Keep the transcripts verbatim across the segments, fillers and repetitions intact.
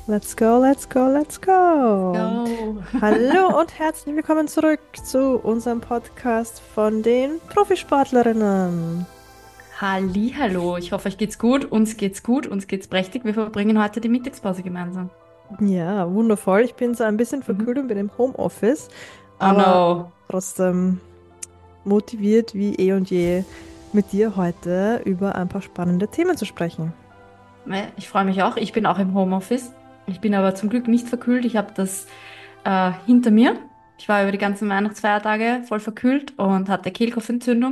Let's go, let's go, let's go. Go. Hallo und herzlich willkommen zurück zu unserem Podcast von den Profisportlerinnen. Hallihallo, ich hoffe, euch geht's gut. Uns geht's gut, uns geht's prächtig. Wir verbringen heute die Mittagspause gemeinsam. Ja, wundervoll. Ich bin so ein bisschen verkühlt Mhm. und bin im Homeoffice, Oh aber no. trotzdem motiviert wie eh und je, mit dir heute über ein paar spannende Themen zu sprechen. Ne, Ich freue mich auch. Ich bin auch im Homeoffice. Ich bin aber zum Glück nicht verkühlt. Ich habe das äh, hinter mir. Ich war über die ganzen Weihnachtsfeiertage voll verkühlt und hatte Kehlkopfentzündung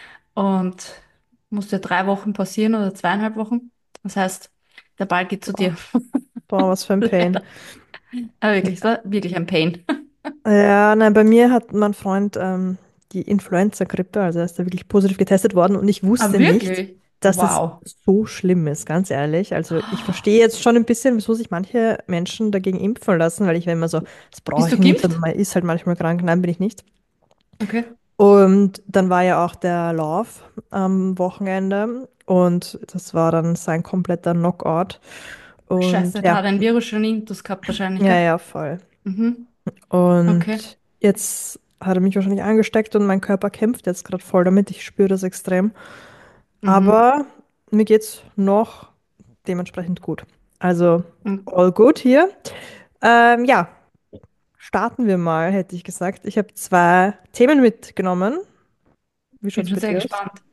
und musste drei Wochen pausieren oder zweieinhalb Wochen. Das heißt, der Ball geht zu Boah, dir. boah, was für ein Pain. Leider. Aber wirklich, es war wirklich ein Pain. Ja, nein, bei mir hat mein Freund ähm, die Influenza-Grippe, also er ist da wirklich positiv getestet worden und ich Ah, wusste nicht, wirklich? dass es Wow. so schlimm ist, ganz ehrlich. Also ich verstehe jetzt schon ein bisschen, wieso sich manche Menschen dagegen impfen lassen, weil ich war immer so, das brauche Bist ich du nicht und geimpft? man ist halt manchmal krank. Nein, bin ich nicht. Okay. Und dann war ja auch der Lauf am Wochenende und das war dann sein kompletter Knockout. Und Scheiße, da ja, hat ein Virus schon Intus gehabt wahrscheinlich, ja, gell? ja, voll. Mhm. Okay. Und jetzt hat er mich wahrscheinlich angesteckt und mein Körper kämpft jetzt gerade voll damit. Ich spüre das extrem. Mhm. Aber mir geht's noch dementsprechend gut. Also Mhm. all good hier. Ähm, ja, starten wir mal, hätte ich gesagt. Ich habe zwei Themen mitgenommen. Wie Bin schaut's schon bei sehr dir aus? gespannt.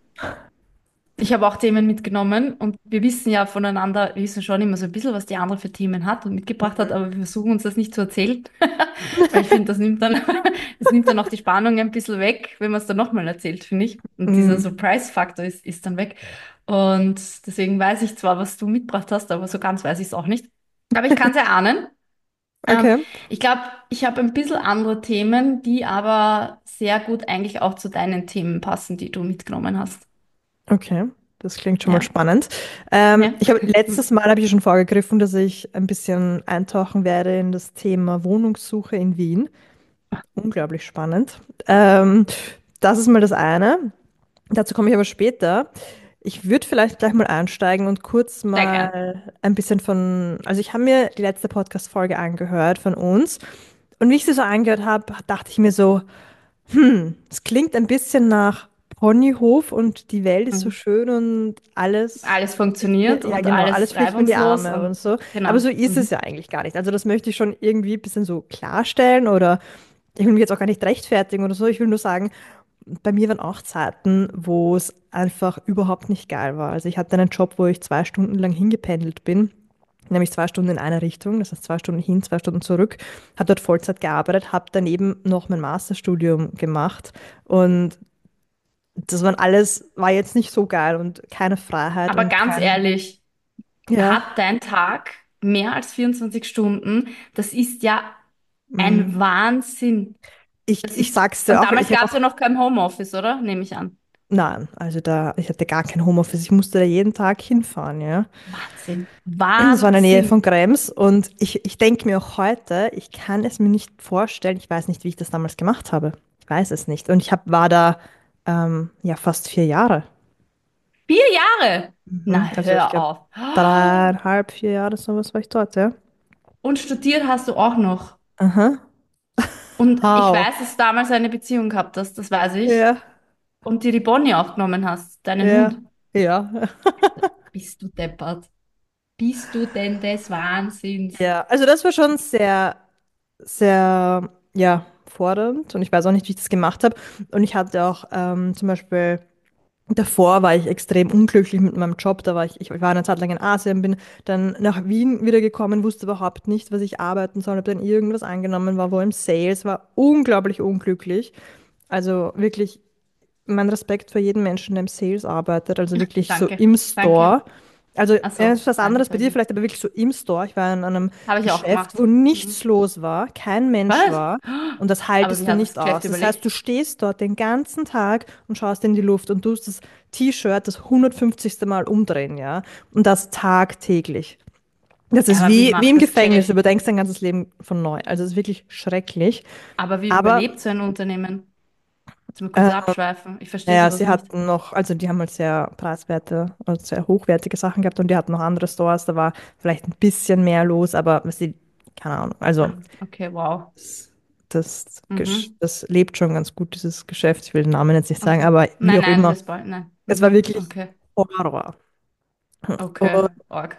Ich habe auch Themen mitgenommen und wir wissen ja voneinander, wir wissen schon immer so ein bisschen, was die andere für Themen hat und mitgebracht hat, Mhm. aber wir versuchen uns das nicht zu erzählen, weil ich finde, das nimmt dann, das nimmt dann auch die Spannung ein bisschen weg, wenn man es dann nochmal erzählt, finde ich. Und dieser Mm, Surprise-Faktor ist, ist dann weg. Und deswegen weiß ich zwar, was du mitgebracht hast, aber so ganz weiß ich es auch nicht. Aber ich kann es erahnen. Ähm, okay, ich glaube, ich habe ein bisschen andere Themen, die aber sehr gut eigentlich auch zu deinen Themen passen, die du mitgenommen hast. okay. Das klingt schon mal Ja, spannend. Ähm, ja. ich habe letztes Mal habe ich schon vorgegriffen, dass ich ein bisschen eintauchen werde in das Thema Wohnungssuche in Wien. Unglaublich spannend. Ähm, das ist mal das eine. Dazu komme ich aber später. Ich würde vielleicht gleich mal einsteigen und kurz Sehr gern. mal ein bisschen von, also ich habe mir die letzte Podcast-Folge angehört von uns und wie ich sie so angehört habe, dachte ich mir so, hm, es klingt ein bisschen nach Ponyhof und die Welt ist so Mhm. schön und alles Alles fliegt mir, funktioniert ja und genau, alles alles fliegt mir in die reibungslos Arme und und so. Aber genau. so ist es Mhm. ja eigentlich gar nicht. Also das möchte ich schon irgendwie ein bisschen so klarstellen oder ich will mich jetzt auch gar nicht rechtfertigen oder so. Ich will nur sagen, bei mir waren auch Zeiten, wo es einfach überhaupt nicht geil war. Also ich hatte einen Job, wo ich zwei Stunden lang hingependelt bin, nämlich zwei Stunden in eine Richtung, das heißt zwei Stunden hin, zwei Stunden zurück, habe dort Vollzeit gearbeitet, habe daneben noch mein Masterstudium gemacht und das waren alles, war jetzt nicht so geil und keine Freiheit Aber und ganz kein, ehrlich, ja, hat dein Tag mehr als vierundzwanzig Stunden? Das ist ja mm, ein Wahnsinn. ich, Das ich ist, sag's dir und auch, damals ich habe gab es auch ja noch kein Homeoffice, oder? Nehme ich an. nein, also da, ich hatte gar kein Homeoffice. Ich musste da jeden Tag hinfahren, ja. Wahnsinn. Das war in der Nähe von Wahnsinn. Krems und ich, ich denke mir auch heute, ich kann es mir nicht vorstellen, ich weiß nicht, wie ich das damals gemacht habe. Ich weiß es nicht. Und ich hab, war da ähm, ja fast vier Jahre. Vier Jahre. Na, Mhm. Also ich hör glaube, auf. dreieinhalb, vier Jahre, sowas war ich dort, ja. Und studiert hast du auch noch. Aha. Und ich How? weiß, dass du damals eine Beziehung gehabt hast, das weiß ich. Ja, Und dir die Bonnie auch genommen hast, deinen ja, Hund. ja. Bist du deppert? Bist du denn des Wahnsinns? Ja, also das war schon sehr, sehr, ja, fordernd und ich weiß auch nicht, wie ich das gemacht habe. Und ich hatte auch ähm, zum Beispiel davor war ich extrem unglücklich mit meinem Job. Da war ich, ich war eine Zeit lang in Asien, bin dann nach Wien wieder gekommen, wusste überhaupt nicht, was ich arbeiten soll, habe dann irgendwas angenommen, war wo im Sales, war unglaublich unglücklich. Also wirklich mein Respekt für jeden Menschen, der im Sales arbeitet, also wirklich so Danke, im danke. Store. Also Ach äh, so, ist was danke, anderes bei dir danke. vielleicht, aber wirklich so im Store. Ich war in einem Habe ich auch Geschäft, gemacht. wo nichts Mhm. los war, kein Mensch Was? war und das Aber haltest wie du hat das nicht Geschäft aus. Das heißt, überlebt? du stehst dort den ganzen Tag und schaust in die Luft und tust das T-Shirt das hundertfünfzigste Mal umdrehen, ja, und das tagtäglich. Das Ja, ist aber wie wie, wie macht im das, check Gefängnis, du ich. überdenkst dein ganzes Leben von neu. Also es ist wirklich schrecklich. Aber wie Aber überlebt so ein Unternehmen? Jetzt mal kurz Äh, abschweifen. Ich verstehe naja, sowas sie nicht. hatten noch, also die haben halt sehr preiswerte und sehr hochwertige Sachen gehabt und die hatten noch andere Stores, da war vielleicht ein bisschen mehr los, aber sie, keine Ahnung, also Ah, okay, wow. das, das, Gesch- Mhm. das lebt schon ganz gut, dieses Geschäft. Ich will den Namen jetzt nicht sagen, Okay. aber wie Nein, auch nein, immer, das bald, nein. es war Mhm. wirklich Okay. Horror. Okay. Und Org.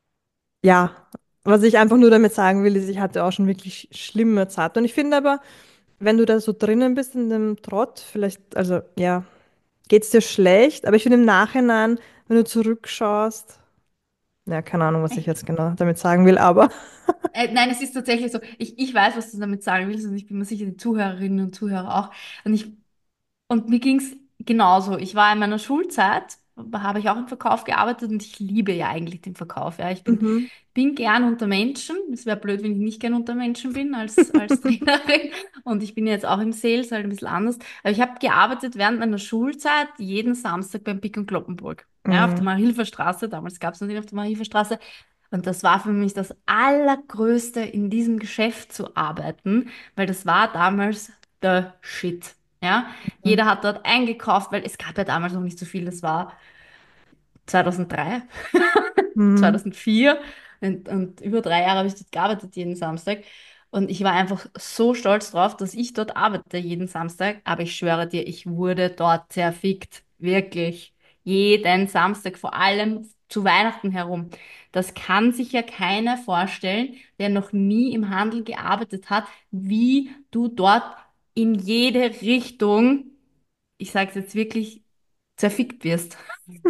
ja, was ich einfach nur damit sagen will, ist, ich hatte auch schon wirklich schlimme Zeiten. Und ich finde aber, wenn du da so drinnen bist in dem Trott, vielleicht, also ja, geht es dir schlecht, aber ich finde im Nachhinein, wenn du zurückschaust, ja, keine Ahnung, was ich Echt? jetzt genau damit sagen will, aber Äh, nein, es ist tatsächlich so. Ich, ich weiß, was du damit sagen willst und ich bin mir sicher, die Zuhörerinnen und Zuhörer auch. Und ich Und mir ging's genauso. Ich war in meiner Schulzeit, habe ich auch im Verkauf gearbeitet und ich liebe ja eigentlich den Verkauf. Ja, ich bin, mhm. bin gern unter Menschen. Es wäre blöd, wenn ich nicht gern unter Menschen bin als, als Trainerin. Und ich bin jetzt auch im Sales, halt ein bisschen anders. Aber ich habe gearbeitet während meiner Schulzeit jeden Samstag beim Pick und Kloppenburg. Ja, auf der Mhm. Marihilfer Straße. Damals gab es noch nicht auf der Marihilfer Straße. Und das war für mich das Allergrößte, in diesem Geschäft zu arbeiten, weil das war damals der Shit. Ja, jeder hat dort eingekauft, weil es gab ja damals noch nicht so viel. Das war zweitausenddrei, Mhm. zweitausendvier und, und über drei Jahre habe ich dort gearbeitet jeden Samstag. Und ich war einfach so stolz drauf, dass ich dort arbeite jeden Samstag. Aber ich schwöre dir, ich wurde dort zerfickt. Wirklich. Jeden Samstag, vor allem zu Weihnachten herum. Das kann sich ja keiner vorstellen, der noch nie im Handel gearbeitet hat, wie du dort in jede Richtung, ich sage es jetzt wirklich, zerfickt wirst.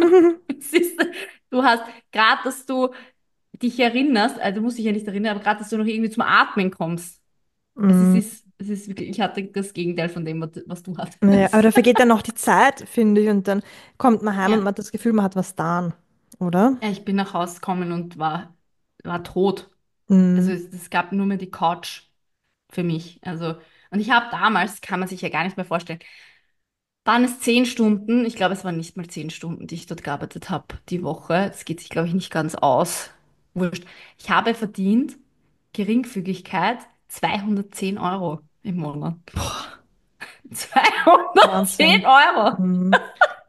Es ist, du hast gerade, dass du dich erinnerst, also du musst dich ja nicht erinnern, aber gerade, dass du noch irgendwie zum Atmen kommst. Also es Mhm. ist, es ist wirklich, ich hatte das Gegenteil von dem, was was du Naja, aber hattest. da vergeht dann noch die Zeit, finde ich, und dann kommt man heim und man Ja. hat das Gefühl, man hat was getan, oder? Ja, ich bin nach Hause gekommen und war, war tot. Also Mhm. es, es gab nur mehr die Couch für mich. Also, und ich habe damals, kann man sich ja gar nicht mehr vorstellen, waren es zehn Stunden, ich glaube, es waren nicht mal zehn Stunden, die ich dort gearbeitet habe die Woche. Das geht sich, glaube ich, nicht ganz aus. Wurscht. Ich habe verdient, Geringfügigkeit, zweihundertzehn Euro im Monat. zweihundertzehn Wahnsinn. Euro! Mhm.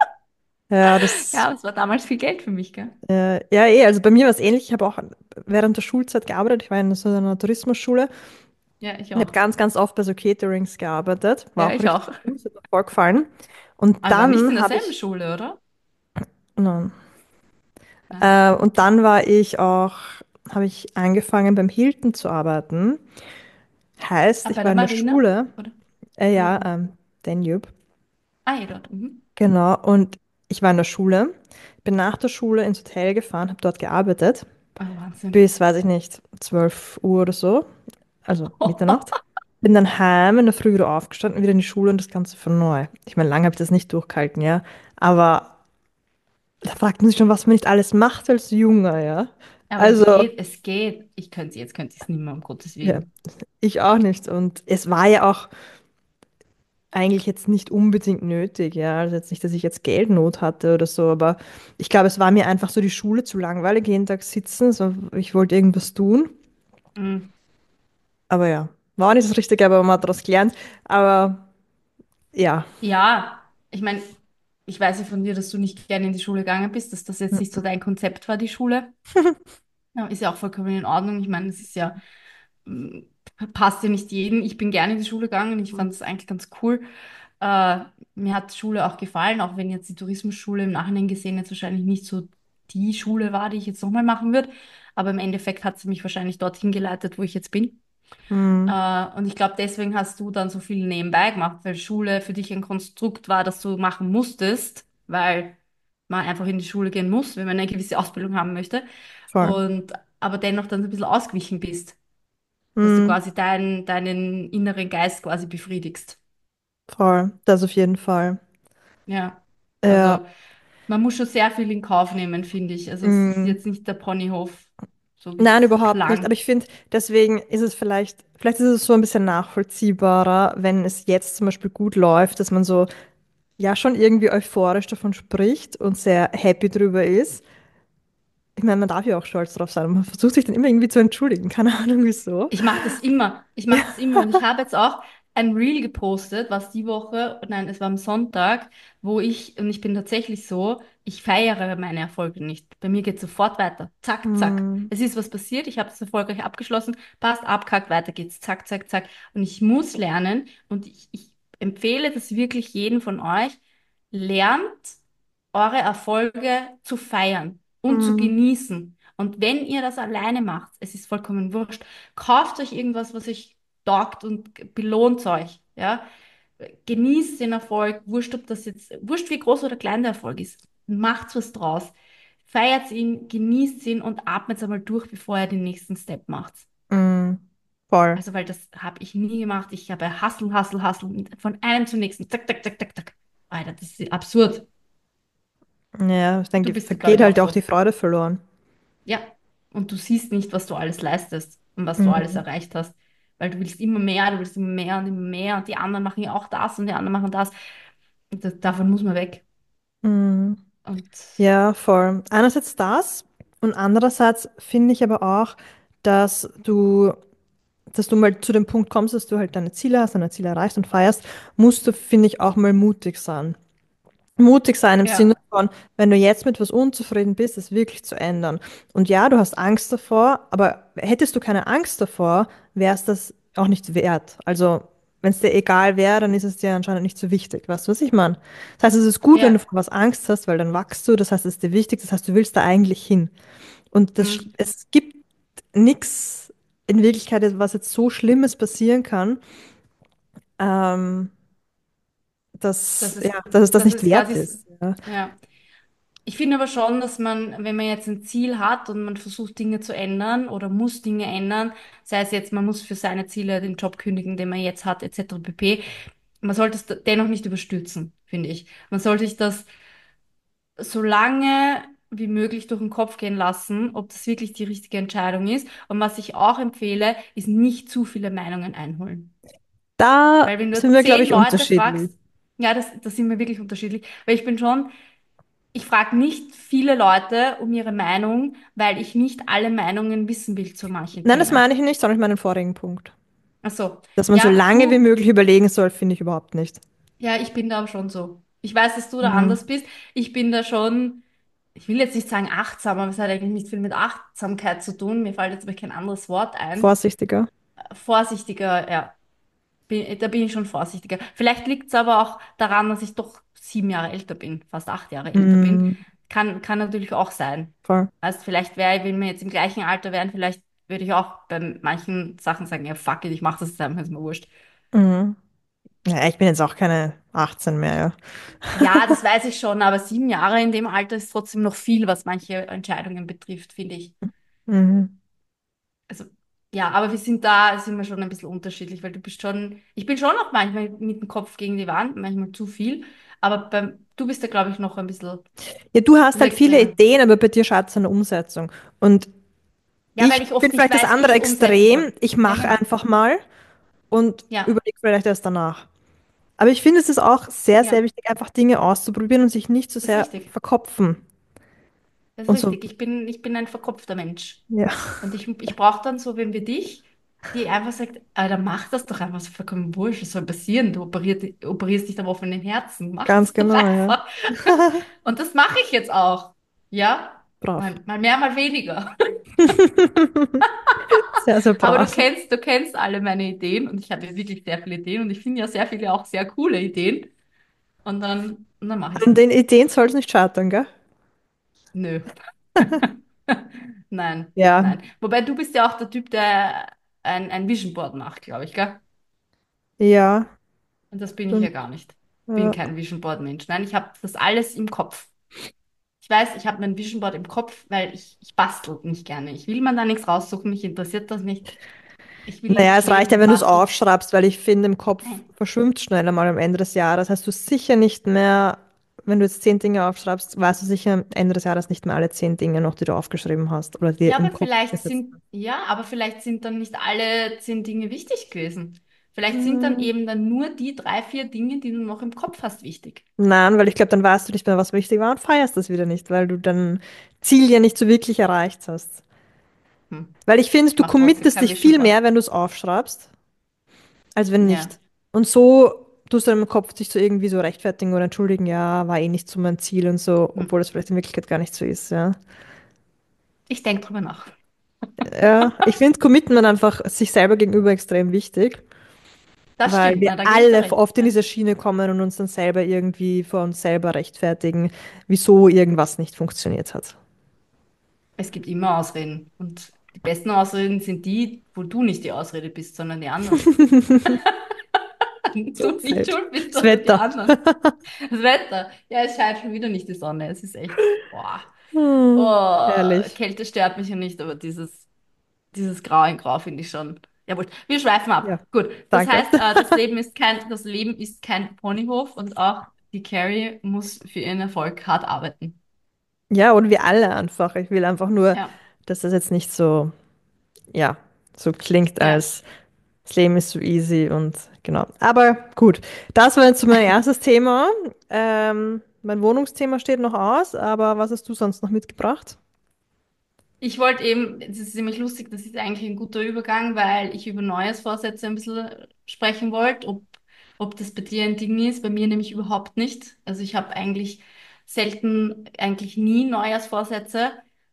Ja, das, Ja, das war damals viel Geld für mich, gell? äh, ja, eh, also bei mir war es ähnlich. Ich habe auch während der Schulzeit gearbeitet. Ich war in so einer Tourismusschule Ja, ich und habe auch. ganz, ganz oft bei so Caterings gearbeitet. War Ja, auch ich richtig auch. cool, es hat mir voll gefallen. Und Aber nicht in dann habe derselben ich, Schule, oder? nein, Nein. äh, und Okay. dann war ich auch, habe ich angefangen beim Hilton zu arbeiten. Heißt, Ah, ich bei war der in der Marina? Schule, Oder? äh, Oder ja, wo? ähm, Danube, Ah, ja, dort. Mhm. genau, und ich war in der Schule, bin nach der Schule ins Hotel gefahren, habe dort gearbeitet, Ah, Wahnsinn. bis, weiß ich nicht, zwölf Uhr oder so, also Mitternacht. Bin dann heim in der Früh wieder aufgestanden, wieder in die Schule und das Ganze von neu. Ich meine, lange habe ich das nicht durchgehalten, ja, aber da fragt man sich schon, was man nicht alles macht als Junger, ja. Aber es Also, geht, es geht. Ich könnte jetzt könnte ich es nicht mehr, um Gottes ja, Willen. ich auch nicht. Und es war ja auch eigentlich jetzt nicht unbedingt nötig, ja. Also jetzt nicht, dass ich jetzt Geldnot hatte oder so, aber ich glaube, es war mir einfach so die Schule zu langweilig, jeden Tag sitzen. So, ich wollte irgendwas tun. Mm. Aber ja, war auch nicht das Richtige, aber man hat daraus gelernt. Aber ja, Ja, ich meine, ich weiß ja von dir, dass du nicht gerne in die Schule gegangen bist, dass das jetzt nicht so dein Konzept war, die Schule. Ja, ist ja auch vollkommen in Ordnung. Ich meine, es ist ja, mm, passt ja nicht jedem. Ich bin gerne in die Schule gegangen. Ich fand es eigentlich ganz cool. Äh, Mir hat Schule auch gefallen, auch wenn jetzt die Tourismusschule im Nachhinein gesehen jetzt wahrscheinlich nicht so die Schule war, die ich jetzt nochmal machen würde. Aber im Endeffekt hat sie mich wahrscheinlich dorthin geleitet, wo ich jetzt bin. hm, Äh, und ich glaube, deswegen hast du dann so viel nebenbei gemacht, weil Schule für dich ein Konstrukt war, das du machen musstest, weil man einfach in die Schule gehen muss, wenn man eine gewisse Ausbildung haben möchte. voll. Und aber dennoch dann so ein bisschen ausgewichen bist, dass du Hm, quasi deinen, deinen inneren Geist quasi befriedigst. voll. Das auf jeden Fall. Ja. Ja, Also man muss schon sehr viel in Kauf nehmen, finde ich. Also es ist hm. jetzt nicht der Ponyhof, so wie Nein, es überhaupt nicht. Aber klang. ich finde, deswegen ist es vielleicht, vielleicht ist es so ein bisschen nachvollziehbarer, wenn es jetzt zum Beispiel gut läuft, dass man so ja schon irgendwie euphorisch davon spricht und sehr happy drüber ist. Ich meine, man darf ja auch stolz drauf sein. Und man versucht sich dann immer irgendwie zu entschuldigen. Keine Ahnung wieso. Ich mache das immer. Ich mache das immer. Und ich habe jetzt auch ein Reel gepostet, was die Woche, nein, es war am Sonntag, wo ich, und ich bin tatsächlich so, ich feiere meine Erfolge nicht. Bei mir geht sofort weiter. Zack, zack. Mm, Es ist was passiert, ich habe das erfolgreich abgeschlossen, passt, abkackt, weiter geht's. Zack, zack, zack. Und ich muss lernen und ich, ich empfehle das wirklich jedem von euch, lernt eure Erfolge zu feiern und zu mm, genießen. Und wenn ihr das alleine macht, es ist vollkommen wurscht, kauft euch irgendwas, was euch taugt und belohnt euch, ja. Genießt den Erfolg, wurscht, ob das jetzt, wurscht wie groß oder klein der Erfolg ist. Macht was draus. Feiert ihn, genießt ihn und atmet einmal durch, bevor ihr den nächsten Step macht. mm, voll. Also, weil das habe ich nie gemacht. Ich habe Hustle, Hustle, Hustle von einem zum nächsten. Zack, zack, zack, zack, zack. Alter, das ist absurd. Ja, dann Du ge- bist, da glaube geht ich, auch halt auch die so. Freude verloren. Ja. Und du siehst nicht, was du alles leistest und was du alles Mhm. erreicht hast. Weil du willst immer mehr, du willst immer mehr und immer mehr und die anderen machen ja auch das und die anderen machen das. Und das, davon muss man weg. Mhm. Und Ja, voll. Einerseits das und andererseits finde ich aber auch, dass du, dass du mal zu dem Punkt kommst, dass du halt deine Ziele hast, deine Ziele erreichst und feierst, musst du, finde ich, auch mal mutig sein. Mutig sein im Sinne ja, von, wenn du jetzt mit was unzufrieden bist, es wirklich zu ändern. Und ja, du hast Angst davor, aber hättest du keine Angst davor, wäre es das auch nicht wert. Also, wenn es dir egal wäre, dann ist es dir anscheinend nicht so wichtig. Weißt du, was ich meine? Das heißt, es ist gut, wenn du ja. vor was Angst hast, weil dann wachst du, das heißt, es ist dir wichtig, das heißt, du willst da eigentlich hin. Und das, Hm. es gibt nichts in Wirklichkeit, was jetzt so Schlimmes passieren kann, ähm, Das dass, ja, ist, dass es das das nicht ist wert quasi, ist. Ja. ja. Ich finde aber schon, dass man, wenn man jetzt ein Ziel hat und man versucht, Dinge zu ändern oder muss Dinge ändern, sei es jetzt, man muss für seine Ziele den Job kündigen, den man jetzt hat, et cetera pp., man sollte es dennoch nicht überstürzen, finde ich. Man sollte sich das so lange wie möglich durch den Kopf gehen lassen, ob das wirklich die richtige Entscheidung ist. Und was ich auch empfehle, ist nicht zu viele Meinungen einholen. Da Weil wenn du sind wir, glaube zehn ich, Leute unterschiedlich. fragst, ja, das, das sind wir wirklich unterschiedlich. Weil ich bin schon, ich frage nicht viele Leute um ihre Meinung, weil ich nicht alle Meinungen wissen will zu manchen Nein, das Themen. meine ich nicht, sondern ich meine den vorigen Punkt. Ach so, Dass man so ja, lange wie du, möglich überlegen soll, finde ich überhaupt nicht. ja, ich bin da aber schon so. Ich weiß, dass du da Mhm. anders bist. Ich bin da schon, ich will jetzt nicht sagen achtsam, aber es hat eigentlich nicht viel mit Achtsamkeit zu tun. Mir fällt jetzt aber kein anderes Wort ein. Vorsichtiger. Vorsichtiger, ja. Bin, da bin ich schon vorsichtiger. Vielleicht liegt es aber auch daran, dass ich doch sieben Jahre älter bin, fast acht Jahre älter bin. Mhm. Kann, kann natürlich auch sein. Voll. Also vielleicht wäre, wenn wir jetzt im gleichen Alter wären, vielleicht würde ich auch bei manchen Sachen sagen, ja, fuck it, ich mach das jetzt einfach, ist mir wurscht. Mhm. Ja, ich bin jetzt auch keine achtzehn mehr, ja. Ja, das weiß ich schon, aber sieben Jahre in dem Alter ist trotzdem noch viel, was manche Entscheidungen betrifft, finde ich. Mhm. Also, ja, aber wir sind da, sind wir schon ein bisschen unterschiedlich, weil du bist schon, ich bin schon auch manchmal mit dem Kopf gegen die Wand, manchmal zu viel, aber beim, du bist da, glaube ich, noch ein bisschen, Ja, du hast halt wirkst viele mehr. Ideen, aber bei dir schaut es an der Umsetzung. Und Ja, weil ich ich bin oft nicht vielleicht das weiß, wie andere ich umsetzen soll. Extrem. Ich Ja, mache genau. einfach mal und Ja, überlege vielleicht erst danach. Aber ich finde, es ist auch sehr, sehr ja, wichtig, einfach Dinge auszuprobieren und sich nicht zu das ist sehr richtig. verkopfen. Das ist Und so, richtig. Ich bin, ich bin ein verkopfter Mensch. ja, Und ich, ich brauche dann so wen wie dich, die einfach sagt, Alter, mach das doch einfach, so vollkommen wurscht, was soll passieren? Du operiert, operierst dich am offenen Herzen, mach ganz das doch genau, ja. einfach. Und das mache ich jetzt auch. Ja, Brav. mal, mal mehr, mal weniger. Sehr, sehr Aber du brav. kennst, du kennst alle meine Ideen und ich habe ja wirklich sehr viele Ideen und ich finde ja sehr viele auch sehr coole Ideen. Und dann, und dann mache ich An sie. den Ideen soll es nicht scheitern, gell? Nö. Nein, Ja, nein. Wobei du bist ja auch der Typ, der ein, ein Vision Board macht, glaube ich, gell? ja. Und das bin ich ja Stimmt. gar nicht. Bin Ja. kein Vision Board Mensch. Nein, ich habe das alles im Kopf. Ich weiß, ich habe mein Vision Board im Kopf, weil ich, ich bastel nicht gerne. Ich will mir da nichts raussuchen, mich interessiert das nicht. Ich will Naja, nicht es reicht stehen ja, und wenn du es basteln. aufschreibst, weil ich finde, im Kopf Nein. verschwimmt schneller mal am Ende des Jahres. Hast du sicher nicht mehr, wenn du jetzt zehn Dinge aufschreibst, weißt du sicher am Ende des Jahres nicht mehr alle zehn Dinge noch, die du aufgeschrieben hast oder dir Ja, im aber Kopf vielleicht gesetzt sind, hast. ja, aber vielleicht sind dann nicht alle zehn Dinge wichtig gewesen. Vielleicht sind dann Hm. eben dann nur die drei, vier Dinge, die du noch im Kopf hast, wichtig. Nein, weil ich glaube, dann weißt du nicht mehr, was wichtig war und feierst das wieder nicht, weil du dein Ziel ja nicht so wirklich erreicht hast. Hm. Weil ich finde, Ich du mache trotzdem committest kein dich Vision viel Board. mehr, wenn du es aufschreibst, als wenn Ja. nicht. Und so tust du dann im Kopf dich so irgendwie so rechtfertigen oder entschuldigen, ja, war eh nicht so mein Ziel und so, Hm. obwohl es vielleicht in Wirklichkeit gar nicht so ist, ja. Ich denke drüber nach. Ja, ich finde Commitment einfach sich selber gegenüber extrem wichtig, Das weil stimmt, wir na, da gebe ich dir alle recht. oft in Ja. diese Schiene kommen und uns dann selber irgendwie vor uns selber rechtfertigen, wieso irgendwas nicht funktioniert hat. Es gibt immer Ausreden. Und die besten Ausreden sind die, wo du nicht die Ausrede bist, sondern die anderen. So, Du nicht selbst. schuld bist, Das sondern die Wetter. anderen. Das Wetter. Ja, es scheint schon wieder nicht die Sonne. Es ist echt, boah. Hm, Oh, herrlich. Kälte stört mich ja nicht, aber dieses, dieses Grau in Grau finde ich schon. Jawohl. Wir schweifen ab. Ja, Gut. Das danke. heißt, äh, das Leben ist kein, das Leben ist kein Ponyhof und auch die Carrie muss für ihren Erfolg hart arbeiten. Ja, und wir alle einfach. Ich will einfach nur, Ja, dass das jetzt nicht so, ja, so klingt, ja. als das Leben ist so easy und genau. Aber gut, das war jetzt so mein erstes Thema. Ähm, mein Wohnungsthema steht noch aus, aber was hast du sonst noch mitgebracht? Ich wollte eben, das ist ziemlich lustig, das ist eigentlich ein guter Übergang, weil ich über Neujahrsvorsätze ein bisschen sprechen wollte, ob, ob das bei dir ein Ding ist, bei mir nämlich überhaupt nicht. Also ich habe eigentlich selten, eigentlich nie Neujahrsvorsätze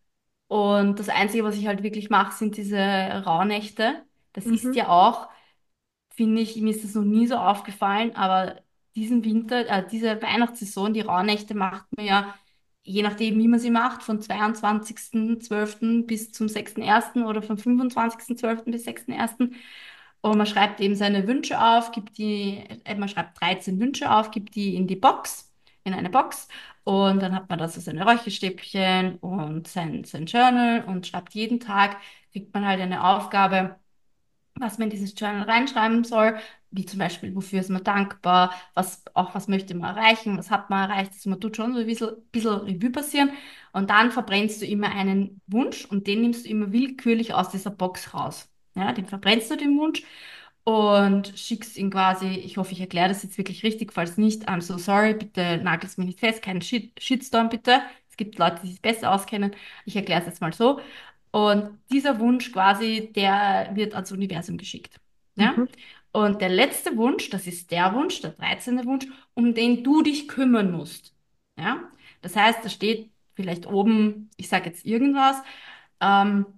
und das Einzige, was ich halt wirklich mache, sind diese Rauhnächte. Das ist Mhm. ja auch, finde ich, mir ist das noch nie so aufgefallen, aber diesen Winter, äh, diese Weihnachtssaison, die Rauhnächte macht man ja, je nachdem, wie man sie macht, von zweiundzwanzigsten zwölften bis zum sechsten ersten oder von fünfundzwanzigsten zwölften bis sechsten ersten. Und man schreibt eben seine Wünsche auf, gibt die, äh, man schreibt dreizehn Wünsche auf, gibt die in die Box, in eine Box. Und dann hat man da so seine Räucherstäbchen und sein, sein Journal und schreibt jeden Tag, kriegt man halt eine Aufgabe, was man in dieses Journal reinschreiben soll, wie zum Beispiel, wofür ist man dankbar, was, auch was möchte man erreichen, was hat man erreicht, also man tut schon so ein bisschen, bisschen Revue passieren und dann verbrennst du immer einen Wunsch und den nimmst du immer willkürlich aus dieser Box raus. Ja, den verbrennst du den Wunsch und schickst ihn quasi, ich hoffe, ich erkläre das jetzt wirklich richtig, falls nicht, I'm so sorry, bitte nagelst mich nicht fest, kein Shit, Shitstorm bitte. Es gibt Leute, die sich besser auskennen. Ich erkläre es jetzt mal so. Und dieser Wunsch quasi, der wird ans Universum geschickt. Ja? Mhm. Und der letzte Wunsch, das ist der Wunsch, der dreizehnte Wunsch, um den du dich kümmern musst. Ja? Das heißt, da steht vielleicht oben, ich sage jetzt irgendwas, ähm,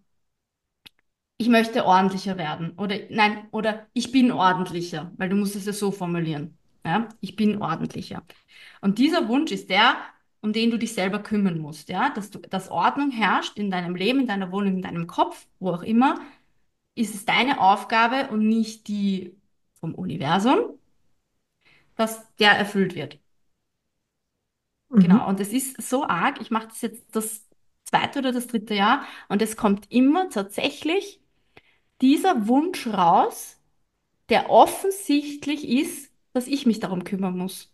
ich möchte ordentlicher werden. Oder nein, oder ich bin ordentlicher, weil du musst es ja so formulieren. Ja? Ich bin ordentlicher. Und dieser Wunsch ist der, um den du dich selber kümmern musst, ja, dass du, dass Ordnung herrscht in deinem Leben, in deiner Wohnung, in deinem Kopf, wo auch immer, ist es deine Aufgabe und nicht die vom Universum, dass der erfüllt wird. Mhm. Genau. Und es ist so arg, ich mache das jetzt das zweite oder das dritte Jahr und es kommt immer tatsächlich dieser Wunsch raus, der offensichtlich ist, dass ich mich darum kümmern muss.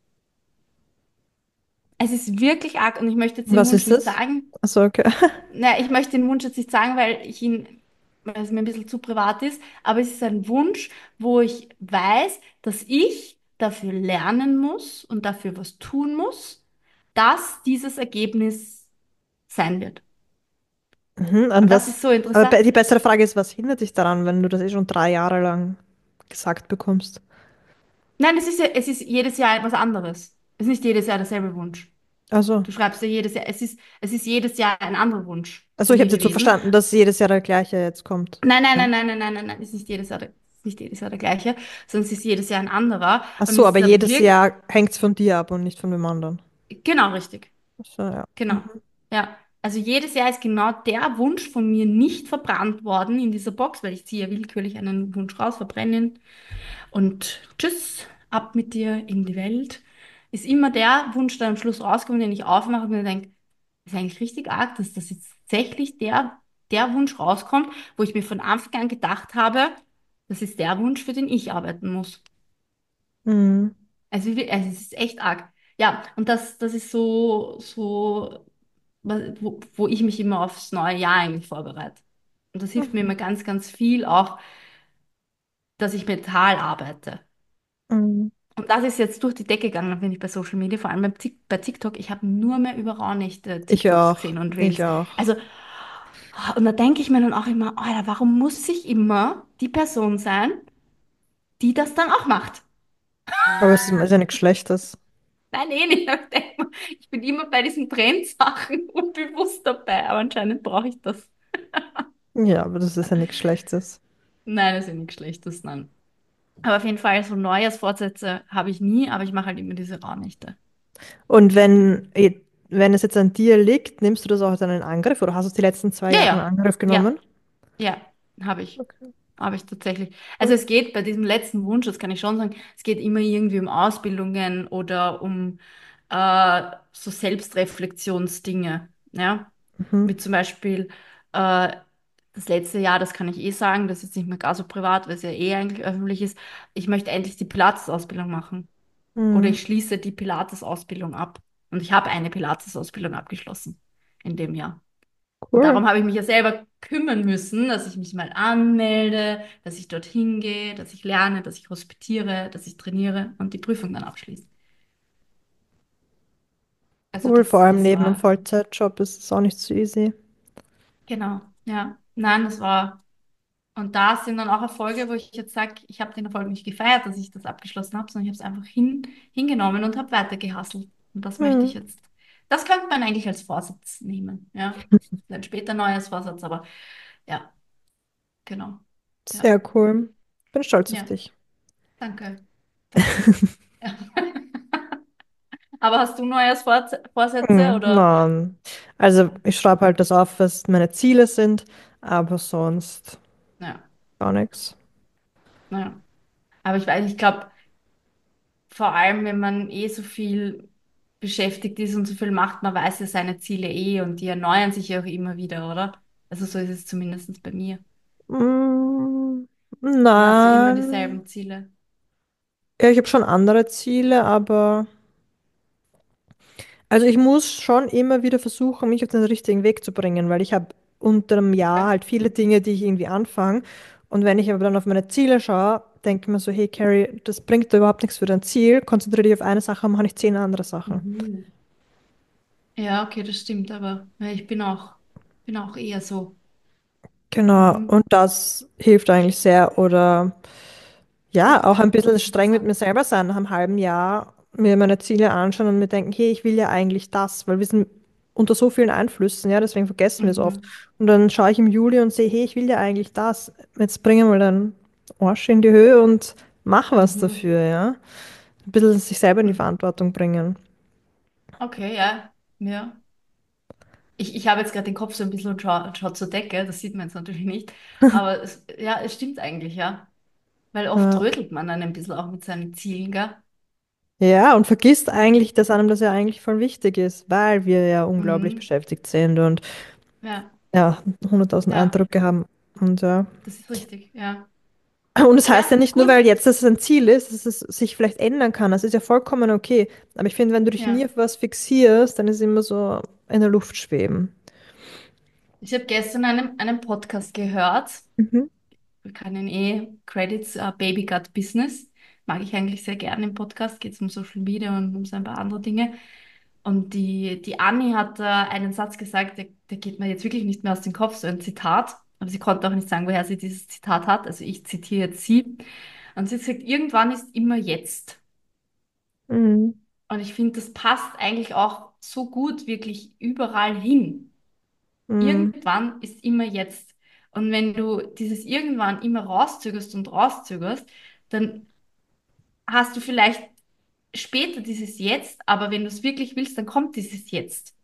Es ist wirklich arg und ich möchte jetzt den Was Wunsch ist nicht das? sagen. Achso, okay. Na, ich möchte den Wunsch jetzt nicht sagen, weil ich ihn, weil es mir ein bisschen zu privat ist, aber es ist ein Wunsch, wo ich weiß, dass ich dafür lernen muss und dafür was tun muss, dass dieses Ergebnis sein wird. Mhm. An Und das was? ist so Aber be- interessant. die bessere Frage ist, was hindert dich daran, wenn du das eh schon drei Jahre lang gesagt bekommst? Nein, es ist ja, es ist jedes Jahr etwas anderes. Es ist nicht jedes Jahr derselbe Wunsch. Also, Du schreibst ja jedes Jahr, es ist, es ist jedes Jahr ein anderer Wunsch also von ich habe mir es jetzt so gewesen. verstanden, dass jedes Jahr der gleiche jetzt kommt. Nein, nein, Ja. nein, nein, nein, nein, nein, nein, es ist nicht jedes Jahr der, es ist nicht jedes Jahr der gleiche, sondern es ist jedes Jahr ein anderer. Ach Und mir so, ist aber es aber jedes wirklich, Jahr hängt es von dir ab und nicht von dem anderen. genau richtig, Ach so, ja. genau. Mhm. Ja, also jedes Jahr ist genau der Wunsch von mir nicht verbrannt worden in dieser Box, weil ich ziehe ja willkürlich einen Wunsch raus, verbrenne ihn und tschüss, ab mit dir in die Welt. Ist immer der Wunsch, der am Schluss rauskommt, den ich aufmache und mir denke, ist eigentlich richtig arg, dass das jetzt tatsächlich der, der Wunsch rauskommt, wo ich mir von Anfang an gedacht habe, das ist der Wunsch, für den ich arbeiten muss. Mhm. Also, wie- also es ist echt arg. Ja, und das, das ist so, so, wo, wo ich mich immer aufs neue Jahr eigentlich vorbereite. Und das hilft mir Mhm. immer ganz, ganz viel, auch, dass ich mental arbeite. Mhm. Und das ist jetzt durch die Decke gegangen, finde ich, bei Social Media, vor allem beim Tik bei TikTok. Ich habe nur mehr über Rauhnächte Ich TikToks auch. gesehen und Ich Reels. auch. Also, und da denke ich mir dann auch immer, Alter, warum muss ich immer die Person sein, die das dann auch macht. Aber es ist ja nichts Schlechtes. Nein, eh nicht. Ich denk mal, ich bin immer bei diesen Trendsachen unbewusst dabei, aber anscheinend brauche ich das. Ja, aber das ist ja nichts Schlechtes. Nein, das ist ja nichts Schlechtes, nein. Aber auf jeden Fall, so Neujahrsvorsätze habe ich nie, aber ich mache halt immer diese Rauhnächte. Und wenn, wenn es jetzt an dir liegt, nimmst du das auch dann in Angriff oder hast du es die letzten zwei Ja, Jahre in ja, Angriff ja, genommen? ja, habe ich. Okay, Habe ich tatsächlich. Also cool. es geht bei diesem letzten Wunsch, das kann ich schon sagen, es geht immer irgendwie um Ausbildungen oder um äh, so Selbstreflexionsdinge. Ja? Mhm. Wie zum Beispiel äh, das letzte Jahr, das kann ich eh sagen, das ist jetzt nicht mehr gar so privat, weil es ja eh eigentlich öffentlich ist. Ich möchte endlich die Pilates-Ausbildung machen. Oder Mhm. ich schließe die Pilates-Ausbildung ab. Und ich habe eine Pilates-Ausbildung abgeschlossen in dem Jahr. Und Cool. darum habe ich mich ja selber kümmern müssen, dass ich mich mal anmelde, dass ich dorthin gehe, dass ich lerne, dass ich hospitiere, dass ich trainiere und die Prüfung dann abschließe. Also Cool, vor das, allem das neben einem war, Vollzeitjob ist es auch nicht so easy. genau, ja. Nein, das war, und da sind dann auch Erfolge, wo ich jetzt sage, ich habe den Erfolg nicht gefeiert, dass ich das abgeschlossen habe, sondern ich habe es einfach hin, hingenommen und habe weitergehustelt. Und das möchte ich Mhm. jetzt, das könnte man eigentlich als Vorsatz nehmen, ja. Dann später neues Vorsatz, aber ja, genau. Ja, Sehr cool. Bin stolz auf ja, dich. danke, danke. Ja. Aber hast du Neujahrsvorsätze Mhm. oder? Nein. Also ich schreibe halt das auf, was meine Ziele sind, aber sonst Ja, gar nichts. ja. Aber ich weiß, ich glaube, vor allem, wenn man eh so viel beschäftigt ist und so viel macht, man weiß ja seine Ziele eh und die erneuern sich ja auch immer wieder, oder? Also so ist es zumindest bei mir. Mm, Oder hast du immer nein. dieselben Ziele? Ja, ich habe schon andere Ziele, aber also ich muss schon immer wieder versuchen, mich auf den richtigen Weg zu bringen, weil ich habe unter einem Jahr Ja. halt viele Dinge, die ich irgendwie anfange. Und wenn ich aber dann auf meine Ziele schaue, denke ich mir so, hey Carrie, das bringt da überhaupt nichts für dein Ziel. Konzentriere dich auf eine Sache und mach nicht zehn andere Sachen. Mhm. Ja, okay, das stimmt, aber ja, ich bin auch, bin auch eher so. Genau, Mhm. und das hilft eigentlich sehr. Oder ja, Das, auch ein das bisschen ist streng mit mir interessant. selber sein, nach einem halben Jahr mir meine Ziele anschauen und mir denken, hey, ich will ja eigentlich das, weil wir sind unter so vielen Einflüssen, ja, deswegen vergessen wir es oft. Mhm. Und dann schaue ich im Juli und sehe, hey, ich will ja eigentlich das. Jetzt bringen wir den Arsch in die Höhe und mach was Mhm. dafür, ja. Ein bisschen sich selber in die Mhm. Verantwortung bringen. Okay, ja, ja. Ich, ich habe jetzt gerade den Kopf so ein bisschen und schaue schau zur Decke, das sieht man jetzt natürlich nicht. Aber es, ja, es stimmt eigentlich, ja. Weil oft Ja. trödelt man dann ein bisschen auch mit seinen Zielen, gell? Ja, und vergisst eigentlich, dass einem das ja eigentlich voll wichtig ist, weil wir ja unglaublich Mhm. beschäftigt sind und Ja, ja, hunderttausend ja, Eindrücke haben. Und ja. das ist richtig, ja. Und es heißt Ja, ja nicht nur, gut. weil jetzt das ein Ziel ist, dass es sich vielleicht ändern kann. Das ist ja vollkommen okay. Aber ich finde, wenn du dich nie Ja. auf was fixierst, dann ist es immer so in der Luft schweben. Ich habe gestern einen, einen Podcast gehört. Mhm. Wir können eh Credits, uh, Baby Got Business. Mag ich eigentlich sehr gerne im Podcast. Geht es um Social Media und um so ein paar andere Dinge. Und die, die Anni hat äh, einen Satz gesagt, der, der geht mir jetzt wirklich nicht mehr aus dem Kopf, so ein Zitat. Aber sie konnte auch nicht sagen, woher sie dieses Zitat hat. Also ich zitiere jetzt sie. Und sie sagt, irgendwann ist immer jetzt. Mhm. Und ich finde, das passt eigentlich auch so gut wirklich überall hin. Mhm. Irgendwann ist immer jetzt. Und wenn du dieses irgendwann immer rauszögerst und rauszögerst, dann hast du vielleicht später dieses Jetzt, aber wenn du es wirklich willst, dann kommt dieses Jetzt.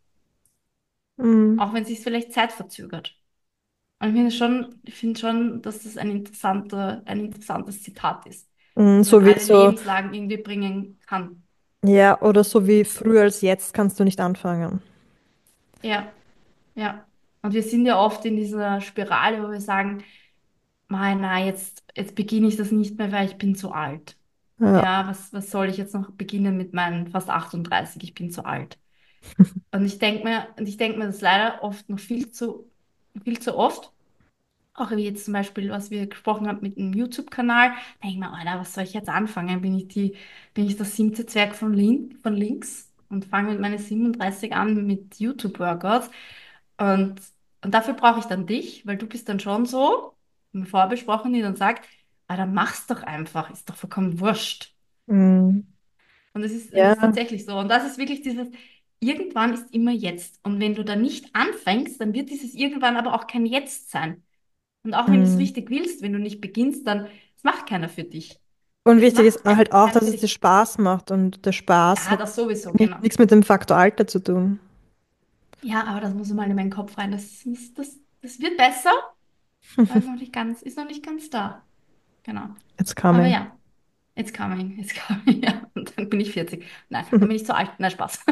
Mhm. Auch wenn es sich vielleicht zeitverzögert. Und ich finde schon, ich finde schon, dass das ein interessanter, ein interessantes Zitat ist, Mhm. das man in So wie alle so, Lebenslagen irgendwie bringen kann. ja, oder so wie früher als jetzt kannst du nicht anfangen. Ja, ja. Und wir sind ja oft in dieser Spirale, wo wir sagen, nein, na, jetzt, jetzt beginne ich das nicht mehr, weil ich bin zu alt. Ja. Ja, was, was soll ich jetzt noch beginnen mit meinen fast achtunddreißig? Ich bin zu alt. Und ich denke mir, und ich denke mir das leider oft noch viel zu, viel zu oft. Auch wie jetzt zum Beispiel, was wir gesprochen haben mit dem YouTube-Kanal, denke ich mir, Alter, was soll ich jetzt anfangen? Bin ich die, bin ich das siebte Zwerg von, Link, von links und fange mit meinen siebenunddreißig an mit YouTube-Workouts. Und, und dafür brauche ich dann dich, weil du bist dann schon so, wie vorher besprochen, die dann sagt, Aber dann mach's doch einfach, ist doch vollkommen wurscht. Mm, Und das ist, und das ist ja. tatsächlich so. Und das ist wirklich dieses, irgendwann ist immer jetzt. Und wenn du da nicht anfängst, dann wird dieses irgendwann aber auch kein Jetzt sein. Und auch wenn du es Mm. richtig willst, wenn du nicht beginnst, dann, es macht keiner für dich. Und Es wichtig macht ist halt einfach auch, keiner dass für es dir dich. Spaß macht. Und der Spaß Ja, hat das sowieso, nicht, genau. nichts mit dem Faktor Alter zu tun. Ja, aber das muss mal in meinen Kopf rein. Das, das, das, das wird besser, aber ist noch nicht ganz, ist noch nicht ganz da. Genau. It's Aber coming. ja, it's coming, it's coming. Ja, und dann bin ich vierzig. Nein, dann bin ich zu alt. Nein, Spaß.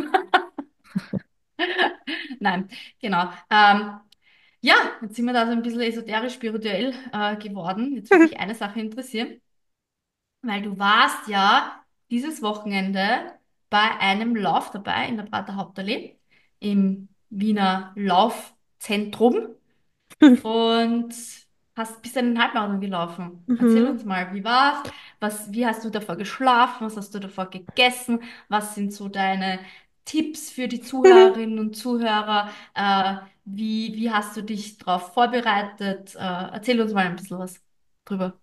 Nein, genau. Ähm, ja, jetzt sind wir da so ein bisschen esoterisch spirituell äh, geworden. Jetzt würde mich eine Sache interessieren, weil du warst ja dieses Wochenende bei einem Lauf dabei in der Prater Hauptallee im Wiener Laufzentrum und hast bist einen Halbmarathon gelaufen. Erzähl Mhm. uns mal, wie war's? Was, wie hast du davor geschlafen? Was hast du davor gegessen? Was sind so deine Tipps für die Zuhörerinnen und Zuhörer? Äh, wie, wie hast du dich darauf vorbereitet? Äh, erzähl uns mal ein bisschen was drüber.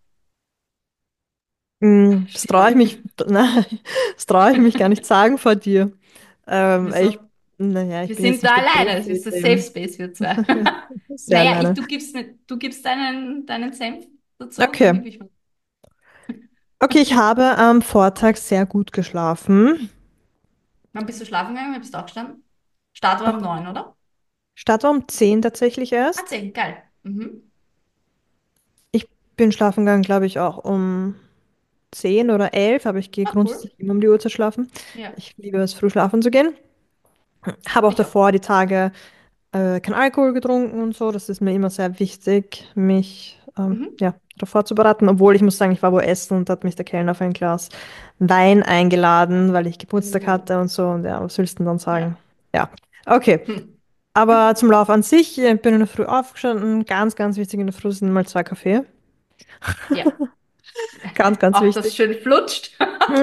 Mm, Das traue ich Stille. mich, nein, das traue ich mich gar nicht sagen vor dir. Ähm, weil ich, Wieso? naja, ich Wir bin jetzt sind da nicht der alleine. Es Profi ist in ein Safe dem. Space für zwei. Sehr Naja, ich, alleine. du gibst, mit, du gibst deinen, deinen Senf dazu und dann Okay. gebe ich was. Okay, ich habe am Vortag sehr gut geschlafen. Wann bist du schlafen gegangen? Wann bist du aufgestanden? Start war um neun, oder? Start war um zehn tatsächlich Ah, erst. zehn, geil. Mhm. Ich bin schlafen gegangen, glaube ich, auch um zehn oder elf, aber ich gehe Ah, cool. grundsätzlich immer um die Uhrzeit schlafen. Ja, Ich liebe es, früh schlafen zu gehen. Habe auch ich auch. davor die Tage äh, kein Alkohol getrunken und so. Das ist mir immer sehr wichtig, mich ähm, Mhm. ja, darauf vorzubereiten. Obwohl ich muss sagen, ich war wo essen und da hat mich der Kellner auf ein Glas Wein eingeladen, weil ich Geburtstag Uh, hatte und so. Und ja, was willst du denn dann sagen? ja. Ja, okay. Hm. Aber zum Lauf an sich, ich bin in der Früh aufgestanden. Ganz, ganz wichtig in der Früh sind mal zwei Kaffee. Ja. Ganz, ganz Auch das wichtig. schön flutscht.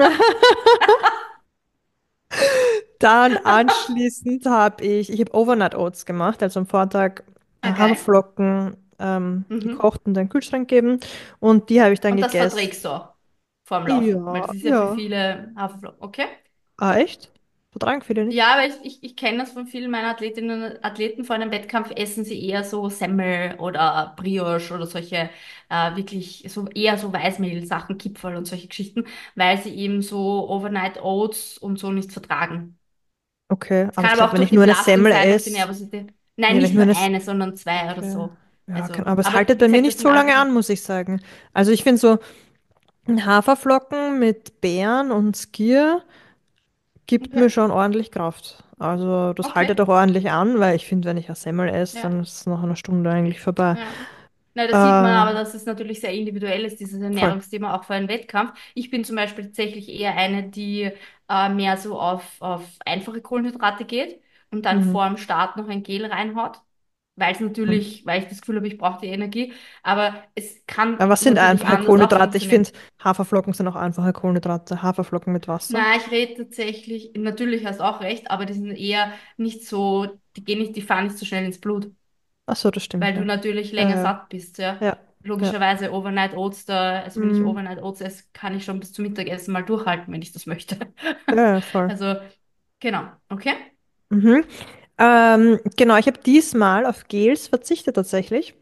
Dann anschließend habe ich, ich habe Overnight Oats gemacht, also am Vortag äh, Ah, geil. Haferflocken ähm, Mhm. gekocht und in den Kühlschrank gegeben. Und die habe ich dann Und das gegessen. verträgst du auch vorm Laufen, weil Ja, das ist ja für ja. viele Haferflocken. Okay? Ah, echt? Vertragen viele nicht. Ja, aber ich, ich, ich kenne das von vielen meiner Athletinnen und Athleten. Vor einem Wettkampf essen sie eher so Semmel oder Brioche oder solche äh, wirklich so eher so Weißmehl-Sachen, Kipferl und solche Geschichten, weil sie eben so Overnight Oats und so nicht vertragen. Okay, Es aber ich kann aber glaube, auch wenn durch ich die nur eine Belastung Semmel sein, durch die esse, Nervosität. Nein, nee, wenn ich nicht nur nur eine, S- eine, sondern zwei oder okay. so. Ja, Also, kann, aber es aber haltet wie bei mir gesagt, das nicht sind so alles lange so. an, muss ich sagen. Also ich finde so Haferflocken mit Beeren und Skyr gibt Okay, mir schon ordentlich Kraft. Also das haltet okay, auch ordentlich an, weil ich finde, wenn ich eine Semmel esse, dann ja. ist es nach einer Stunde eigentlich vorbei. Ja. Na, da sieht man Äh, aber, dass es natürlich sehr individuell ist, dieses voll. Ernährungsthema auch für einen Wettkampf. Ich bin zum Beispiel tatsächlich eher eine, die äh, mehr so auf, auf einfache Kohlenhydrate geht und dann Mhm. vor dem Start noch ein Gel reinhaut, weil es Mhm. natürlich, weil ich das Gefühl habe, ich brauche die Energie. Aber es kann Aber was sind natürlich einfache anders auch Kohlenhydrate? Ich finde, funktionieren. Haferflocken sind auch einfache Kohlenhydrate. Haferflocken mit Wasser. Na, ich rede tatsächlich, natürlich hast du auch recht, aber die sind eher nicht so, die gehen nicht, die fahren nicht so schnell ins Blut. Ach so, das stimmt, Weil du ja. natürlich Ja, länger ja, satt bist, ja. ja, ja. Logischerweise Overnight Oats da, also wenn ich Mhm. Overnight Oats esse, kann ich schon bis zum Mittagessen mal durchhalten, wenn ich das möchte. Ja, ja, voll. Also, genau, okay. Mhm. Ähm, genau, ich habe diesmal auf Gels verzichtet tatsächlich.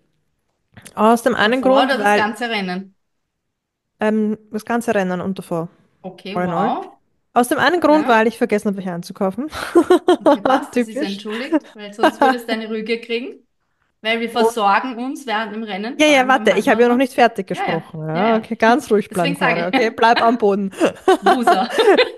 Aus dem einen Davor Grund, oder das weil ganze Rennen? ähm, das ganze Rennen und davor, Okay, all in all. wow. Aus dem einen Grund, Ja, weil ich vergessen habe, welche einzukaufen. okay, passt, das ist Typisch. entschuldigt, weil sonst würdest du eine Rüge kriegen, weil wir versorgen uns während dem Rennen, Ja, vor ja, allem beim warte, ich habe ja noch Halbmarathon. nicht fertig Ja, ja, gesprochen. ja, Ja, ja. okay, ganz ruhig bleiben, Deswegen sage Clara. ich, Okay, bleib am Boden. Loser.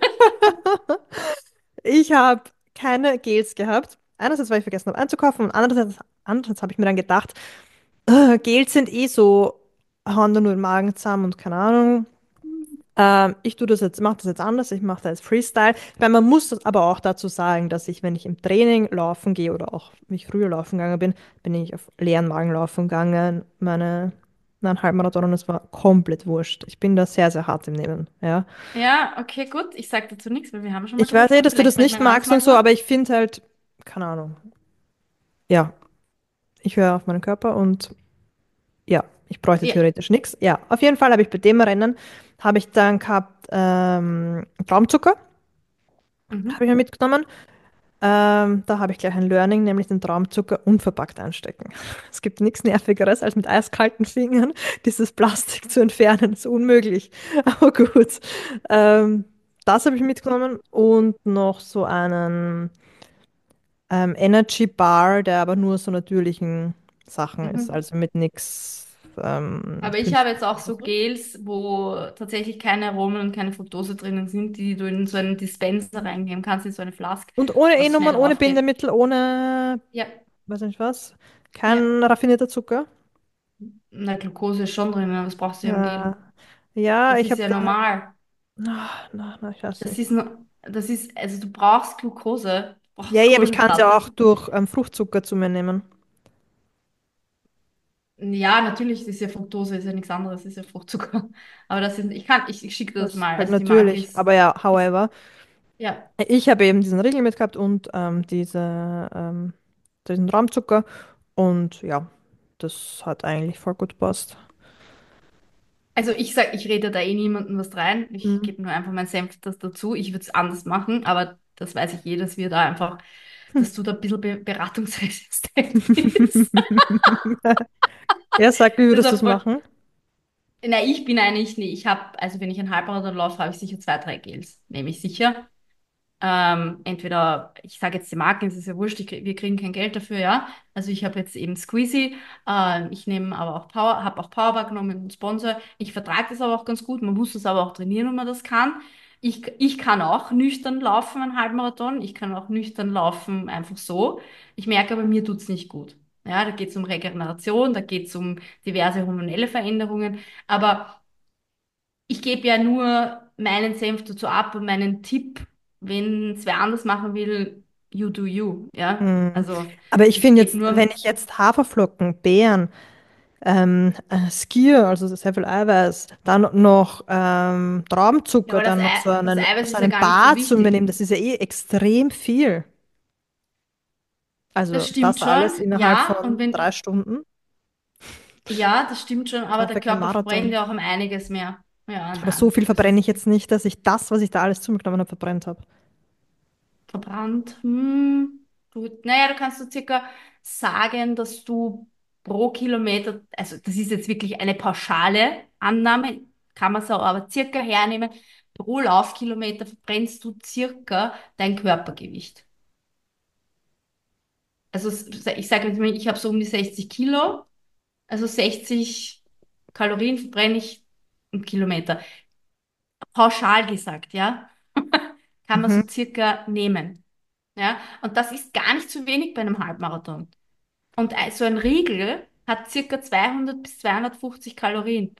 Ich habe keine Gels gehabt. Einerseits, weil ich vergessen habe einzukaufen und andererseits, andererseits habe ich mir dann gedacht, äh, Gels sind eh so, hauen da nur den Magen zusammen und keine Ahnung. Ähm, ich tue das jetzt, mache das jetzt anders, ich mache das jetzt Freestyle. Ich meine, man muss das aber auch dazu sagen, dass ich, wenn ich im Training laufen gehe oder auch wie ich früher laufen gegangen bin, bin ich auf leeren Magen laufen gegangen, meine, mein Halbmarathon und es war komplett wurscht. Ich bin da sehr, sehr hart im Nehmen, ja. Ja, okay, gut. Ich sage dazu nichts, weil wir haben schon mal Ich drüber weiß eh, gesprochen. dass du Vielleicht das sprechen nicht wir ein anderes magst Mal und so, drüber. aber ich finde halt, keine Ahnung. Ja, ich höre auf meinen Körper und ja, Ich bräuchte Ja. theoretisch nichts. Ja, auf jeden Fall habe ich bei dem Rennen, habe ich dann gehabt ähm, Traumzucker, habe ich Mhm. mir mitgenommen. Ähm, da habe ich gleich ein Learning, nämlich den Traumzucker unverpackt einstecken. Es gibt nichts Nervigeres, als mit eiskalten Fingern dieses Plastik zu entfernen. Das ist unmöglich. Aber gut. Ähm, das habe ich mitgenommen und noch so einen ähm, Energy Bar, der aber nur so natürlichen Sachen ist, Mhm. also mit nichts ähm, Aber ich habe jetzt künstlichem auch oder so so. Gels, wo tatsächlich keine Aromen und keine Fructose drinnen sind, die du in so einen Dispenser reingeben kannst, in so eine Flask, Und ohne was schnell E-Nummern, ohne drauf geht. Bindemittel, ohne, Ja, weiß nicht was, ja. kein raffinierter Zucker. Na, Glucose ist schon drinnen, aber das brauchst du ja im Gel. Ja, ja, Das ich ist habe ja da. normal. Na, na, na, ich weiß Das nicht. ist nur, das ist, also du brauchst Glucose, du Ja, brauchst ja, aber ich kann es ja auch Kohlenhydrate. durch ähm, Fruchtzucker zu mir nehmen. Ja, natürlich ist ja Fructose, ist ja nichts anderes, ist ja Fruchtzucker. Aber das sind, ich kann, ich, ich schicke Das das ist mal. halt Also die Marke natürlich. ist, Aber ja, ist, however, ja. ich habe eben diesen Riegel mit gehabt und ähm, diese, ähm, diesen Raumzucker. Und ja, das hat eigentlich voll gut passt. Also ich sag, ich rede da eh niemandem was rein. Ich Mhm. gebe nur einfach meinen Senf das dazu. Ich würde es anders machen, aber das weiß ich eh, dass wir da einfach, dass du da ein bisschen be beratungsresistent bist. Er sagt, wie würdest du es Deshalb, machen? na, ich bin eigentlich nie. Ich habe, also wenn ich einen Halbmarathon laufe, habe ich sicher zwei, drei Gels. Nehme ich sicher. Ähm, entweder, ich sage jetzt die Marken, es ist ja wurscht, ich, krieg- wir kriegen kein Geld dafür, ja. Also ich habe jetzt eben Squeezy, ähm, ich nehme aber auch Power, habe auch Powerbar genommen, einen Sponsor. Ich vertrage das aber auch ganz gut, man muss das aber auch trainieren, wenn man das kann. Ich, ich kann auch nüchtern laufen, einen Halbmarathon, ich kann auch nüchtern laufen, einfach so. Ich merke aber, mir tut's nicht gut. Ja, da geht es um Regeneration, da geht es um diverse hormonelle Veränderungen, aber ich gebe ja nur meinen Senf dazu ab und meinen Tipp, wenn es wer anders machen will, you do you, ja. Hm. Also Aber ich ich finde gebe jetzt, wenn nur, ich jetzt Haferflocken, Beeren, ähm, äh, Skier, also sehr viel Eiweiß, dann noch ähm, ja, Traubenzucker, aber das dann noch Ei, so das einen, Eiweiß so ist ja einen gar nicht so Bar zu mir nehmen, wichtig. das ist ja eh extrem viel. Das Also stimmt das schon, alles innerhalb ja. Und von drei wenn, Stunden. ja, das stimmt schon, Ich aber der laufe keinen Körper verbrennt Marathon. ja auch um einiges mehr. Ja, Aber so nein, viel das verbrenne ist ich jetzt nicht, dass ich das, was ich da alles zu mir genommen habe, verbrennt habe. verbrannt. Hm, gut. Naja, du kannst so circa sagen, dass du pro Kilometer, also das ist jetzt wirklich eine pauschale Annahme, kann man so aber circa hernehmen, pro Laufkilometer verbrennst du circa dein Körpergewicht. Also s- ich sage jetzt mal, ich habe so um die sechzig Kilo, also sechzig Kalorien verbrenne ich im Kilometer. Pauschal gesagt, ja, kann man Mhm. so circa nehmen. Ja, und das ist gar nicht zu wenig bei einem Halbmarathon. Und ein- so ein Riegel hat circa zweihundert bis zweihundertfünfzig Kalorien.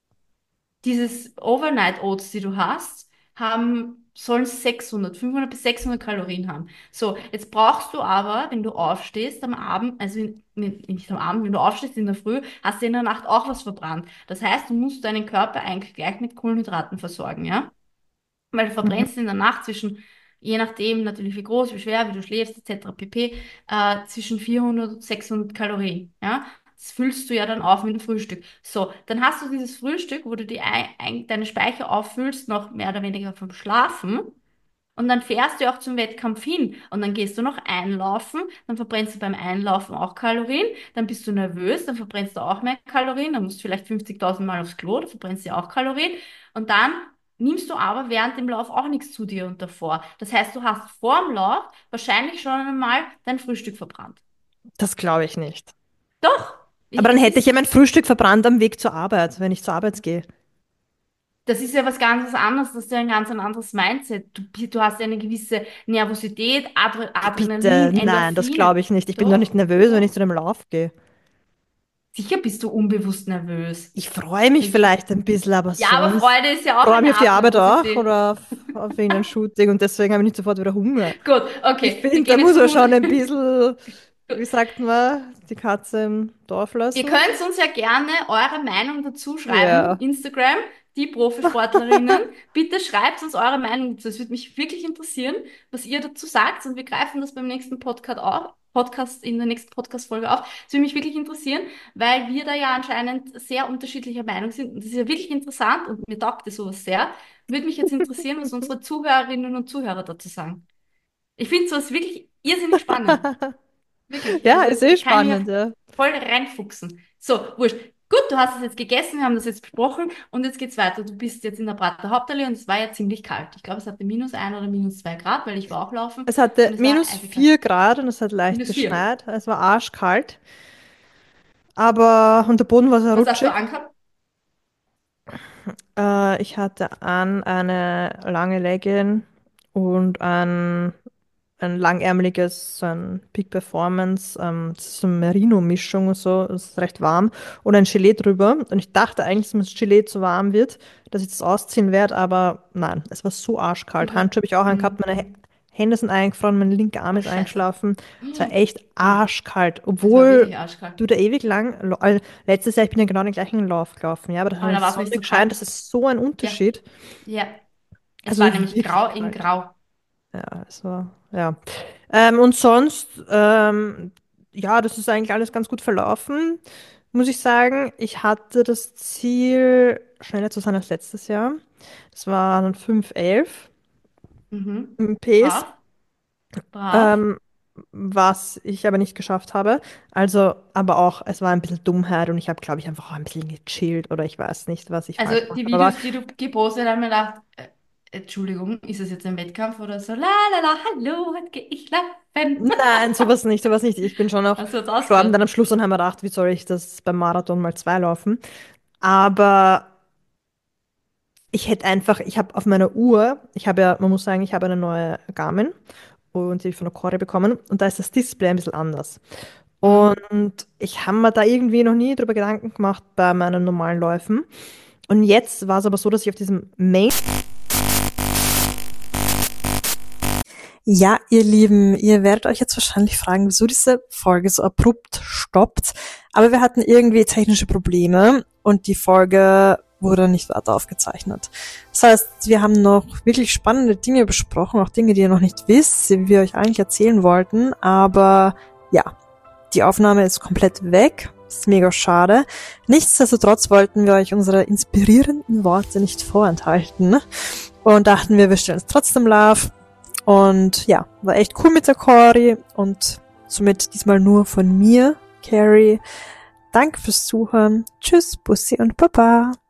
Dieses Overnight Oats, die du hast, haben, sollen sechshundert, fünfhundert bis sechshundert Kalorien haben. So, jetzt brauchst du aber, wenn du aufstehst am Abend, also in, in, nicht am Abend, wenn du aufstehst in der Früh, hast du in der Nacht auch was verbrannt. Das heißt, du musst deinen Körper eigentlich gleich mit Kohlenhydraten versorgen, ja? Weil du Mhm. verbrennst in der Nacht zwischen, je nachdem natürlich wie groß, wie schwer, wie du schläfst, et cetera pp., äh, zwischen vierhundert und sechshundert Kalorien. Ja? Das füllst du ja dann auf mit dem Frühstück. So, dann hast du dieses Frühstück, wo du die, ein, ein, deine Speicher auffüllst, noch mehr oder weniger vom Schlafen. Und dann fährst du auch zum Wettkampf hin und dann gehst du noch einlaufen, dann verbrennst du beim Einlaufen auch Kalorien, dann bist du nervös, dann verbrennst du auch mehr Kalorien, dann musst du vielleicht fünfzigtausend Mal aufs Klo, dann verbrennst du ja auch Kalorien und dann nimmst du aber während dem Lauf auch nichts zu dir und davor. Das heißt, du hast vor dem Lauf wahrscheinlich schon einmal dein Frühstück verbrannt. Das glaube ich nicht. Doch, Aber ich, dann es hätte ich ja ist, mein Frühstück verbrannt am Weg zur Arbeit, wenn ich zur Arbeit gehe. das ist ja was ganz anderes, das ist ja ein ganz ein anderes Mindset. Du, du hast ja eine gewisse Nervosität, Adre Ey, bitte, Adrenalin, nein, das glaube Endorphine. ich nicht. Ich bin doch nicht Doch, nervös, wenn ich doch. zu dem Lauf gehe. Sicher bist du unbewusst nervös. Ich freue mich Wenn du, vielleicht ein bisschen, aber ja, aber sonst Freude ist ja auch freue ich eine mich auf die Art Arbeit auch Nervosität. oder auf, auf irgendein Shooting und deswegen habe ich nicht sofort wieder Hunger. Gut, Ich okay, wir finde, da gehen muss jetzt man gut. schon ein bisschen, Gut. wie sagt man, die Katze im Dorf Ihr lassen. könnt uns ja gerne eure Meinung dazu schreiben, Ja. Instagram, die Profisportlerinnen. Bitte schreibt uns eure Meinung dazu. Es würde mich wirklich interessieren, was ihr dazu sagt und wir greifen das beim nächsten Podcast auf. Podcast, in der nächsten Podcast-Folge auf. Das würde mich wirklich interessieren, weil wir da ja anscheinend sehr unterschiedlicher Meinung sind. Und das ist ja wirklich interessant und mir taugt das sowas sehr. Würde mich jetzt interessieren, was unsere Zuhörerinnen und Zuhörer dazu sagen. Ich finde sowas wirklich irrsinnig spannend. Wirklich. Ja, Also ist eh ich kann mich ja spannend, ja. voll reinfuchsen. So, wurscht. Gut, du hast es jetzt gegessen, wir haben das jetzt besprochen und jetzt geht's weiter. Du bist jetzt in der Prater Hauptallee und es war ja ziemlich kalt. Ich glaube, es hatte minus ein oder minus zwei Grad, weil ich war auch laufen Es hatte und es war minus eisekalt. vier Grad und es hat leicht Minus vier. geschneit. Es war arschkalt. Aber, und der Boden war sehr Was hast du rutschig. angehabt? Äh, ich hatte an eine lange Legging und ein, ein langärmeliges, so ein Peak Performance, ähm, das ist so eine Merino-Mischung und so, das ist recht warm und ein Gilet drüber. Und ich dachte eigentlich, dass das Gilet zu warm wird, dass ich das ausziehen werde, aber nein, es war so arschkalt. Okay. Handschuhe habe ich auch angehabt, Mhm. meine Hä- Hände sind eingefroren, mein linker Arm Oh, ist Scheiße. eingeschlafen. Es war echt Ah, arschkalt, es war obwohl wirklich arschkalt. du da ewig lang, lau- äh, letztes Jahr, ich bin ja genau den gleichen Lauf gelaufen, ja, aber da hat Aber die da war es nicht Sonne so gescheint, kalt. das ist so ein Ja, Unterschied. ja. Es Also war nämlich wirklich grau in kalt. grau. Ja, es war, ja. Ähm, und sonst, ähm, ja, das ist eigentlich alles ganz gut verlaufen, muss ich sagen. Ich hatte das Ziel, schneller zu sein als letztes Jahr. Das war dann fünf elf Mhm. im Pace, Brav, brav. ähm, was ich aber nicht geschafft habe. Also, aber auch, es war ein bisschen Dummheit und ich habe, glaube ich, einfach auch ein bisschen gechillt oder ich weiß nicht, was ich Also falsch gemacht die habe. Aber Videos, die du gepostet hast, haben mir gedacht, äh, Entschuldigung, ist das jetzt ein Wettkampf oder so? La la la, hallo, heute gehe ich laufen. nein, sowas nicht, sowas nicht. Ich bin schon auch Hast du jetzt gestorben ausgeschaut? dann am Schluss und habe mir gedacht, wie soll ich das beim Marathon mal zwei laufen? Aber ich hätte einfach, ich habe auf meiner Uhr, ich habe ja, man muss sagen, ich habe eine neue Garmin und die habe ich von der Cori bekommen und da ist das Display ein bisschen anders. Mhm. Und ich habe mir da irgendwie noch nie drüber Gedanken gemacht bei meinen normalen Läufen. Und jetzt war es aber so, dass ich auf diesem Main. Ja, ihr Lieben, ihr werdet euch jetzt wahrscheinlich fragen, wieso diese Folge so abrupt stoppt. Aber wir hatten irgendwie technische Probleme und die Folge wurde nicht weiter aufgezeichnet. Das heißt, wir haben noch wirklich spannende Dinge besprochen, auch Dinge, die ihr noch nicht wisst, die wir euch eigentlich erzählen wollten. Aber ja, die Aufnahme ist komplett weg. Das ist mega schade. Nichtsdestotrotz wollten wir euch unsere inspirierenden Worte nicht vorenthalten und dachten wir, wir stellen es trotzdem live. Und ja, war echt cool mit der Cori und somit diesmal nur von mir, Carrie. Danke fürs Zuhören. Tschüss, Bussi und Baba.